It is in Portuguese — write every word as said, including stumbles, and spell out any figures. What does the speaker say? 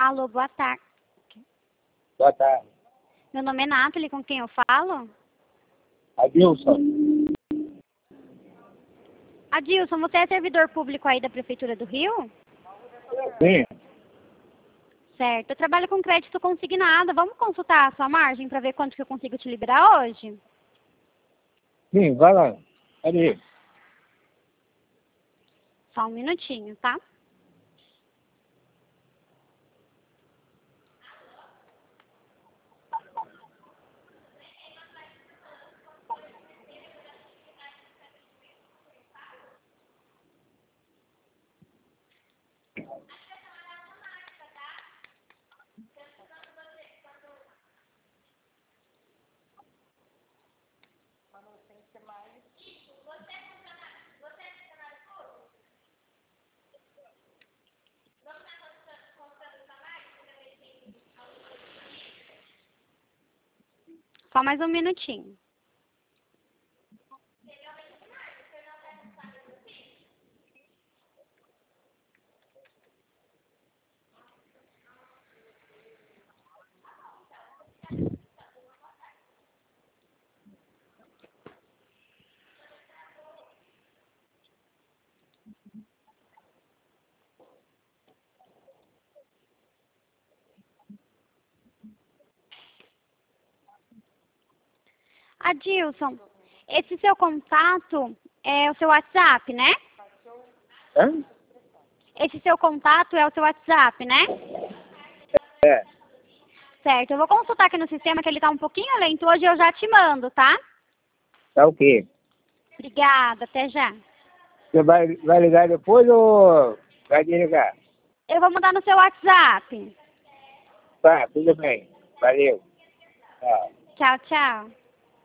Alô, boa tarde. Boa tarde. Meu nome é Nathalie, com quem eu falo? Adilson. Adilson, você é servidor público aí da Prefeitura do Rio? Sim. Certo. Eu trabalho com crédito consignado. Vamos consultar a sua margem para ver quanto que eu consigo te liberar hoje? Sim, vai lá. Ali. Só um minutinho, tá? Só mais um minutinho. Adilson, esse seu contato é o seu WhatsApp, né? Hã? Esse seu contato é o seu WhatsApp, né? É. Certo, eu vou consultar aqui no sistema que ele tá um pouquinho lento hoje, eu já te mando, tá? Tá o quê? Obrigada, até já. Você vai, vai ligar depois ou vai desligar? Eu vou mandar no seu WhatsApp. Tá, tudo bem. Valeu. Tchau. Tchau, tchau.